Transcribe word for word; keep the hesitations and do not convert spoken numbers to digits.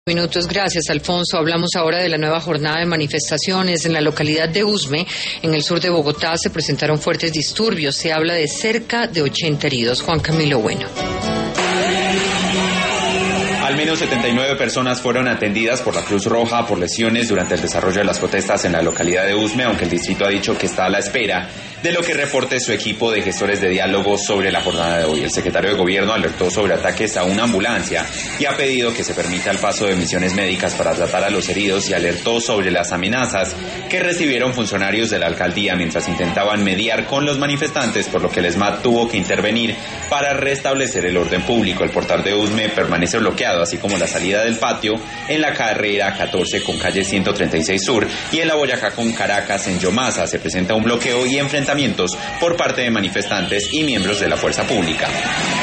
Minutos, gracias Alfonso. Hablamos ahora de la nueva jornada de manifestaciones en la localidad de Usme, en el sur de Bogotá. Se presentaron fuertes disturbios, se habla de cerca de ochenta heridos. Juan Camilo Bueno. Al menos setenta y nueve personas fueron atendidas por la Cruz Roja por lesiones durante el desarrollo de las protestas en la localidad de Usme, aunque el distrito ha dicho que está a la espera de lo que reporte su equipo de gestores de diálogo sobre la jornada de hoy. El secretario de Gobierno alertó sobre ataques a una ambulancia y ha pedido que se permita el paso de misiones médicas para tratar a los heridos y alertó sobre las amenazas que recibieron funcionarios de la alcaldía mientras intentaban mediar con los manifestantes, por lo que el ESMAD tuvo que intervenir para restablecer el orden público. El portal de Usme permanece bloqueado, así como la salida del patio en la carrera catorce con calle ciento treinta y seis Sur y en la Boyacá con Caracas en Yomasa. Se presenta un bloqueo y enfrentamientos por parte de manifestantes y miembros de la fuerza pública.